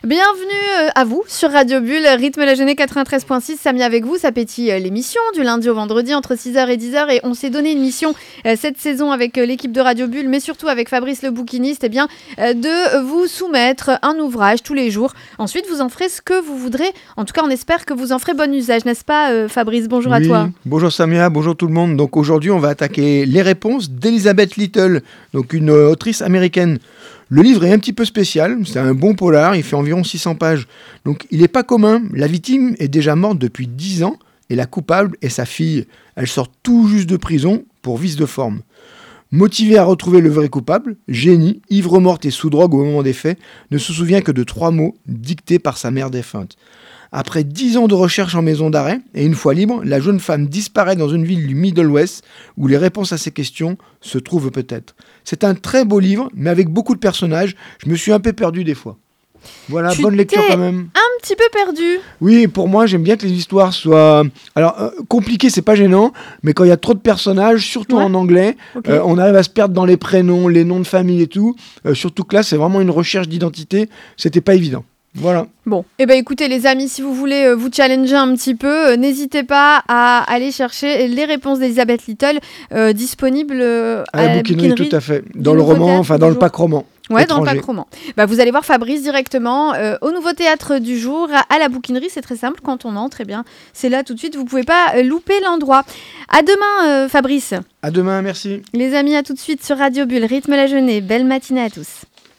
Bienvenue à vous sur Radio Bulle, rythme la journée 93.6, Samia avec vous, ça pétille l'émission du lundi au vendredi entre 6h et 10h et on s'est donné une mission cette saison avec l'équipe de Radio Bulle, mais surtout avec Fabrice le bouquiniste, de vous soumettre un ouvrage tous les jours. Ensuite, vous en ferez ce que vous voudrez. En tout cas, on espère que vous en ferez bon usage, n'est-ce pas Fabrice? Bonjour à toi. Bonjour Samia, bonjour tout le monde. Donc aujourd'hui, on va attaquer les réponses d'Elizabeth Little, donc une autrice américaine. Le livre est un petit peu spécial, c'est un bon polar, il fait environ 600 pages. Donc il n'est pas commun, la victime est déjà morte depuis 10 ans et la coupable est sa fille. Elle sort tout juste de prison pour vice de forme. Motivée à retrouver le vrai coupable, Jenny, ivre morte et sous drogue au moment des faits, ne se souvient que de 3 mots dictés par sa mère défunte. Après 10 ans de recherche en maison d'arrêt, et une fois libre, la jeune femme disparaît dans une ville du Middle West où les réponses à ces questions se trouvent peut-être. C'est un très beau livre, mais avec beaucoup de personnages. Je me suis un peu perdu des fois. Voilà, bonne lecture quand même. Un petit peu perdu. Oui, pour moi, j'aime bien que les histoires soient... Alors, compliquées, c'est pas gênant, mais quand il y a trop de personnages, surtout en anglais, on arrive à se perdre dans les prénoms, les noms de famille et tout. Surtout que là, c'est vraiment une recherche d'identité. C'était pas évident. Voilà. Bon, écoutez les amis, si vous voulez vous challenger un petit peu, n'hésitez pas à aller chercher les réponses d'Elizabeth Little disponibles à la bouquinerie. Tout à fait. Dans le roman, enfin dans le pack roman. Ouais, dans le pack roman. Vous allez voir Fabrice directement au Nouveau Théâtre du Jour, à la bouquinerie. C'est très simple, quand on entre, c'est là tout de suite. Vous ne pouvez pas louper l'endroit. À demain, Fabrice. À demain, merci. Les amis, à tout de suite sur Radio Bulle. Rythme la journée. Belle matinée à tous.